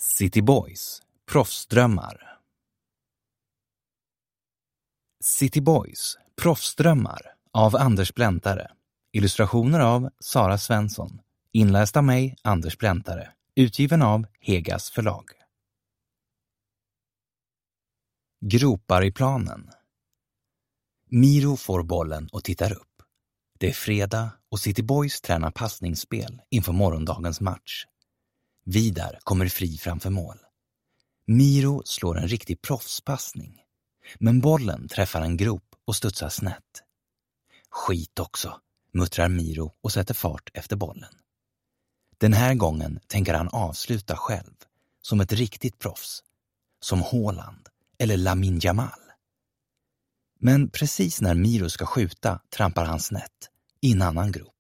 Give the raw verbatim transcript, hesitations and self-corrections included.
City Boys, proffsdrömmar. City Boys, proffsdrömmar av Anders Bläntare. Illustrationer av Sara Svensson. Inläst av mig, Anders Bläntare. Utgiven av Hegas förlag. Gropar i planen. Miro får bollen och tittar upp. Det är fredag och City Boys tränar passningsspel inför morgondagens match. Vidar kommer fri framför mål. Miro slår en riktig proffspassning. Men bollen träffar en grop och studsar snett. Skit också, muttrar Miro och sätter fart efter bollen. Den här gången tänker han avsluta själv, som ett riktigt proffs. Som Haaland eller Lamine Yamal. Men precis när Miro ska skjuta trampar han snett i en annan grop.